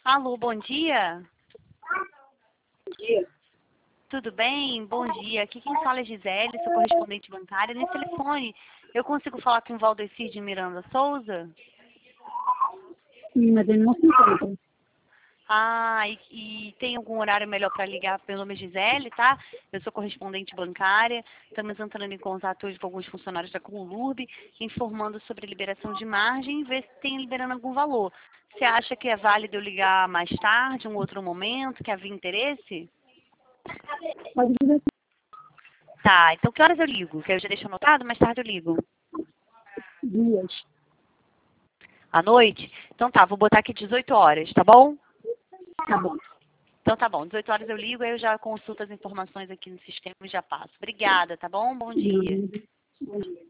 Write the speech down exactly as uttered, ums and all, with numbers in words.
Alô, bom dia. Bom dia. Tudo bem? Bom dia. Aqui quem fala é Gisele, sou correspondente bancária. Nesse telefone, eu consigo falar com o Valdecir de Miranda Souza? Sim, mas ele não se encontra. Ah, e, e tem algum horário melhor para ligar? Meu nome é Gisele, tá? Eu sou correspondente bancária. Estamos entrando em contato hoje com alguns funcionários da Conlurb, informando sobre a liberação de margem e ver se tem liberando algum valor. Você acha que é válido eu ligar mais tarde, um outro momento, que havia interesse? Pode dizer Tá, então que horas eu ligo? Que eu já deixo anotado, mais tarde eu ligo. dias. À noite? Então tá, vou botar aqui dezoito horas, tá bom? Tá bom. Então tá bom, dezoito horas eu ligo, aí eu já consulto as informações aqui no sistema e já passo. Obrigada, tá bom? Bom dia. Bom dia.